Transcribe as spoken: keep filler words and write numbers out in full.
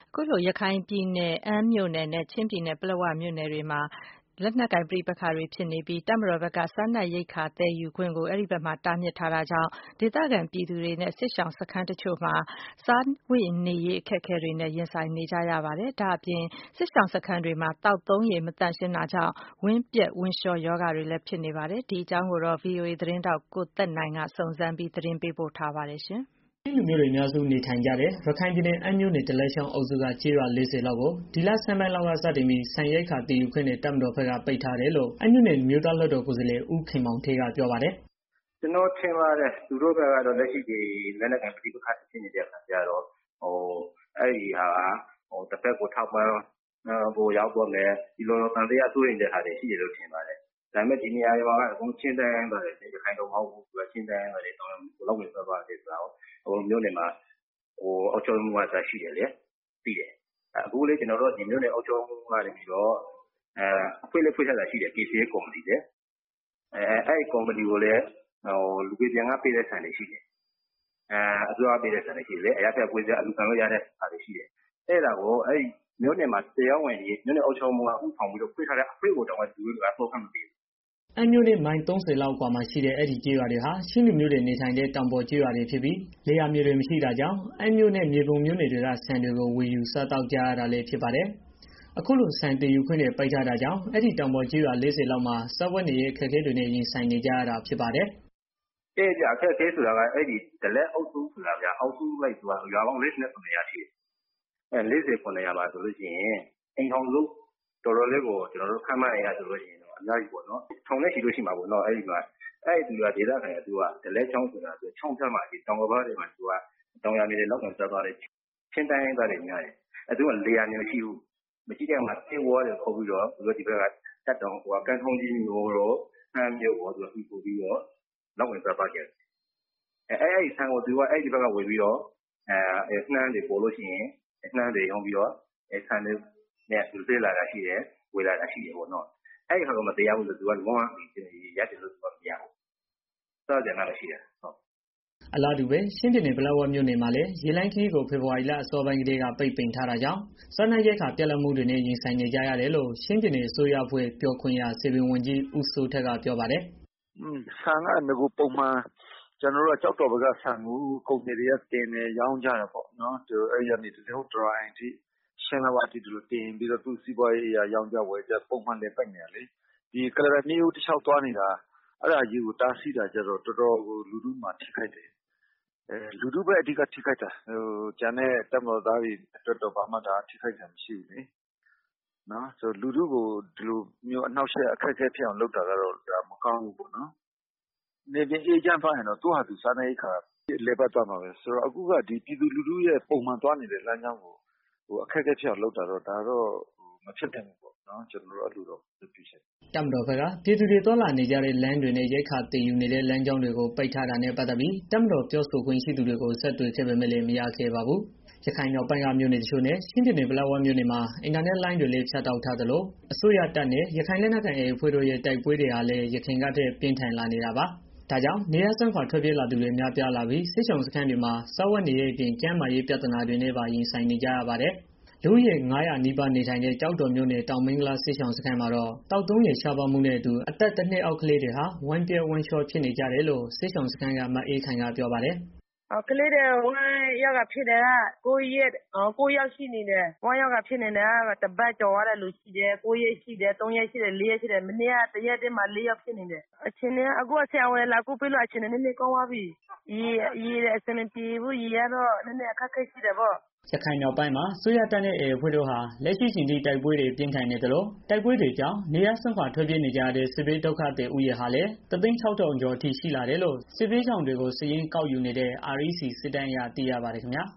အခုလိုရခိုင်ပြည်နယ်အမ်းမြို့နယ်နဲ့ချင်းပြည်နယ်ပလက်ဝမြို့နယ်တွေမှာလက်နက်ကိုင်ပဋိပက္ခတွေဖြစ်နေပြီးတပ်မတော်ဘက်ကစားနပ်ရိက္ခာသယ်ယူခွင့်ကိုအဲဒီဘက်မှာတားမြစ်ထားတာကြောင့်ဒေသခံပြည်သူတွေနဲ့စစ်ရှောင်စခန်းတချို့မှာစားဝတ်နေရေးအခက်အခဲတွေနဲ့ရင်ဆိုင်နေကြရပါတယ်။ဒါအပြင်စစ်ရှောင်စခန်းတွေမှာသောက်သုံးရေမသန့်ရှင်းတာကြောင့်ဝမ်းပျက်ဝမ်းလျှောရောဂါတွေလည်းဖြစ်နေပါတယ်။ဒီအကြောင်းကိုတော့ ဗွီအိုအေသတင်းထောက်ကိုသက်နိုင်ကစုံစမ်းပြီးသတင်းပေးပို့ထားပါတယ်ရှင်။ချင်းလူမျိုးတွေအများစုနေထိုင်ကြတဲ့ရခိုင်ပြည်နယ်အမ်းမြို့နယ်တလက်ချောင်းအုပ်စုကကျေးရွာ ၄၀ လောက်ကိုဒီလဆန်းပိုင်းလောက်ကစတင်ပြီးဆန်ရိက္ခာသယ်ယူခွင့်နဲ့တပ်မတော်ဘက်ကပိတ်ထားတယ်လို့အမ်းမြို့နယ်အမျိုးသားလွှတ်တော်ကိုယ်စားလှယ်ဦးခင်မောင်ဌေးကပြောပါတယ်။ "ကျနော်ထင်ပါတယ်သူတို့ဘက်ကတော့လက်ရှိဒီလက်နက်ကိုင်ပဋိပက္ခဖြစ်နေတဲ့အခါကျတော့အဲဒီဟာကတစ်ဘက်ကိုထောက်ပံ့ဖို့ရောက်တော့မယ်ဒီလိုသံသယစိုးရိမ်တဲ့ဟာတွေရှိတယ်လို့ထင်ပါတယ်။ဒါပေမဲ့ဒီနေရာတွေမှာကချင်းတိုင်းရင်းသားတွေရခိုင်တော့မဟုတ်ဘူးချင်းတိုင်းရင်းသားတွေလောက်ဝင်စားသွားတယ်ဆိုတာကိုမြို့နယ်မှာအုပ်ချုပ်ရေးမှူးကအစရှိတယ်လေသိတယ်။အခုလေကျနော်တို့ဒီမြို့နယ်အုပ်ချုပ်ရေးမှူးကနေပြီးတော့အဖွဲ့လေးဖွဲ့ထားတာရှိတယ် ကေစီအေး ကော်မတီလေအဲဒီကော်မတီကိုလည်းလူကယ်ပြန်ကပေးတဲ့ဆန်တွေရှိတယ်။အစိုးရကပေးတဲ့ဆန်တွေရှိတယ်လေအရပ်ဘက်အဖွဲ့အစည်းကအလှူခံလို့ရတဲ့ဆန်တွေရှိတယ်။အဲဒါကိုအဲဒီမြို့နယ်မှာတရားဝင်မြို့နယ်အုပ်ချုပ်ရေးမှူးကဦးဆောင်ပြီးတော့ဖွဲ့ထားတဲ့အဖွဲ့ကိုတောင်မှသူတို့ကထောက်ခံမပေးဘူး။ " အမ်းမြို့နဲ့မိုင် သုံးဆယ်လောက်အကွာမှာရှိတဲ့အဲဒီကျေးရွာတွေဟာချင်းလူမျိုးတွေနေထိုင်တဲ့တောင်ပေါ်ကျေးရွာတွေဖြစ်ပြီးလယ်ယာမြေတွေမရှိတာကြောင့်အမ်းမြို့နဲ့မြေပုံမြို့နယ်တွေကဆန်တွေကိုဝယ်ယူစားသောက်ကြရတာလည်းဖြစ်ပါတယ်။ အခုလိုဆန်သယ်ယူခွင့်တွေပိတ်ထားတာကြောင့်အဲဒီတောင်ပေါ်ကျေးရွာ ၄၀ လောက်မှာစားဝတ်နေရေးအခက်အခဲတွေနဲ့ရင်ဆိုင်နေကြရတာဖြစ်ပါတယ်။ "အခက်အခဲဆိုတာကအဲဒီဒလက်အုပ်စုဆိုတာဗျာအုပ်စုလိုက်ရွာပေါင်း ၄၇ ရွာရှိတယ်။အဲ ၄၇ ရွာမှာဆိုလို့ရှိရင်အိမ်ထောင်စုတော်တော်လေးကိုကျနော်တို့ခန့်မှန်းအရဆိုလို့ရှိရင်အများကြီးပေါ့နော်ထောင်နဲ့ချီလို့ရှိမှာပေါ့နော်အဲဒီမှာအဲဒီကဒေသခံတွေသူကဒလက်ချောင်းဆိုတာချောင်းဖျားမှာတောင်ကမ်းပါးတွေမှာသူကတောင်ယာမြေတွေလောက်ကိုင်စားသွားတယ်ချင်းတိုင်းရင်းသားတွေများတယ်အဲသူကလယ်ယာမြေမရှိဘူးမရှိတဲ့အခါမှာသစ်ဝါးတွေခုတ်ပြီးတော့သူတို့ဒီဘက်ကတက်တောင်ဟိုကန်းထုံးကြီးမျိုးတို့ဆန်းမြုပ်ကိုသူကပြီးပို့ပြီးတော့လောက်ဝင်စားသွားကြတယ်အဲအဲဒီဆန်ကိုသူကအဲဒီဘက်ကဝယ်ပြီးတော့အဲနှမ်းတွေပေါ်လို့ရှိရင်နှမ်းတွေရောင်းပြီးတော့အဲဆန်တွေနဲ့သူသေးလာတာရှိတယ်ဝယ်လာတာရှိတယ်ပေါ့နော်အဲဒီဟာကမတရားဘူးလို့သူကလုံးဝရတယ်လို့သူကမရဘူးစားကြတာလည်းရှိတယ်ဟုတ်။အလားတူပဲချင်းပြည်နယ်ပလက်ဝမြို့နယ်မှာလည်းရေလိုင်းခရီးကိုဖေဖော်ဝါရီလအစောပိုင်းကတည်းကပိတ်ပင်ထားတာကြောင့်စားနပ်ရိက္ခာပြတ်လပ်မှုတွေနဲ့ရင်ဆိုင်နေကြရတယ်လို့ချင်းပြည်နယ်အစိုးရအဖွဲ့ပြောခွင့်ရစည်ပင်ဝန်ကြီးဦးစိုးထက်ကပြောပါတယ်။ "ဆန်ကငါးခုပုံမှန်ကျနော်တို့ကကျောက်တော်ဘက်ကဆန်ကိုကုန်သည်တွေကတင်တယ်ရောင်းကြတယ်ပေါ့နော်အဲဒီကနေတဆင့်ဟိုတရိုင်အထိရှင်းလက်ဝအထိဒီလိုတင်ပြီးတော့သူ့စီးပွားရေးအရရောင်းကြဝယ်ကြပုံမှန်လည်ပတ်နေတာလေဒီကုလားတန်မြစ်ရိုးတလျှောက်သွားနေတာအဲ့ဒါကြီးကိုတားဆီးတာကြတော့တော်တော်ကိုလူထုမှာထိခိုက်တယ်အဲလူထုပဲအဓိကထိခိုက်တာဟိုကျန်တဲ့တပ်မတော်သားတွေအတွက်တော့ဘာမှဒါထိခိုက်တာမရှိဘူးလေနော်ဆိုလူထုကိုဒီလိုမျိုးအနှောက်အယှက်အခက်အခဲဖြစ်အောင်လုပ်တာကတော့ဒါမကောင်းဘူးပေါ့နော်နေပြင်အေးချမ်းသွားရင်တော့သူ့ဟာသူစားနပ်ရိက္ခာလည်ပတ်သွားမှာပဲဆိုတော့အခုကဒီပြည်သူလူထုရဲ့ပုံမှန်သွားနေတဲ့လမ်းကြောင်းကိုဟိုအခက်အခဲဖြစ်အောင်လုပ်တာတော့ဒါတော့မဖြစ်သင့်ဘူးပေါ့နော်ကျနော်တို့အဲ့လိုတော့ပြုချင်တယ်။တပ်မတော်ဘက်ကပြည်သူတွေသွားလာနေကြတဲ့လမ်းတွေနဲ့ရိက္ခာသယ်ယူနေတဲ့လမ်းကြောင်းတွေကိုပိတ်ထားတာနဲ့ပတ်သတ်ပြီးတပ်မတော်ပြောဆိုခွင့်ရှိသူတွေကိုဆက်သွယ်ခဲ့ပေမဲ့လည်းမရခဲ့ပါဘူး။ ရခိုင်မြောက်ပိုင်းကမြို့နယ်တချို့နဲ့ချင်းပြည်နယ်ပလက်ဝမြို့နယ်မှာအင်တာနက်လိုင်းတွေလည်းဖြတ်တောက်ထားသလိုအစိုးရတပ်နဲ့ရခိုင်လက်နက်ကိုင် အေအေ အဖွဲ့တို့ရဲ့တိုက်ပွဲတွေဟာလည်းယခင်ကထက်ပြင်းထန်လာနေတာပါ။ ဒါကြောင့်နေရပ်စွန့်ခွာထွက်ပြေးလာသူတွေများပြားလာပြီးစစ်ရှောင်စခန်းတွေမှာစားဝတ်နေရေးအပြင်ကျန်းမာရေးပြဿနာတွေနဲ့ပါရင်ဆိုင်နေကြရပါတယ်။ လူဦးရေ ၅၀၀ နီးပါးနေထိုင်တဲ့ ကျောက်တော်မြို့နယ် တောင်မင်းကုလားစစ်ရှောင်စခန်းမှာတော့ သောက်သုံးရေရှားပါးမှုနဲ့အတူ အသက် တစ်နှစ်အောက်ကလေးတွေဟာ ဝမ်းပျက်ဝမ်းလျှောဖြစ်နေကြတယ်လို့ စစ်ရှောင်စခန်းက မအေးခိုင်ကပြောပါတယ်။ "ကလေးတွေဝမ်းရောဂါဖြစ်နေတာကိုးရက်ရှိနေတယ်ဝမ်းရောဂါဖြစ်နေတာတစ်ပတ်ကျော်သွားတဲ့လူရှိတယ်ကိုးရက်ရှိတယ်သုံးရက်ရှိတယ်လေးရက်ရှိတယ်မနေ့ကတစ်ရက်တည်းမှာ လေးယောက်ဖြစ်နေတယ်အခြေအနေကအခုကဆရာဝန်တွေလာကုပေးလို့အခြေအနေနည်းနည်းကောင်းသွားပြီရေတွေအဆင်မပြေဘူးရေကတော့နည်းနည်းအခက်အခဲရှိတယ်ပေါ့။ " ရခိုင်မြောက်ပိုင်းမှာ အစိုးရတပ်နဲ့ အေအေ အဖွဲ့တို့ဟာ လက်ရှိအချိန်ထိတိုက်ပွဲတွေပြင်းထန်နေသလို တိုက်ပွဲတွေကြောင့် နေရပ်စွန့်ခွာထွက်ပြေးနေကြရတဲ့ စစ်ဘေးဒုက္ခသည်ဦးရေဟာလည်း ၁၆၀,၀၀၀ ကျော်အထိရှိလာတယ်လို့ စစ်ဘေးရှောင်တွေကို စာရင်းကောက်ယူနေတဲ့ အာအက်ဖ်စီစစ်တမ်းအရသိရပါတယ်ခင်ဗျာ။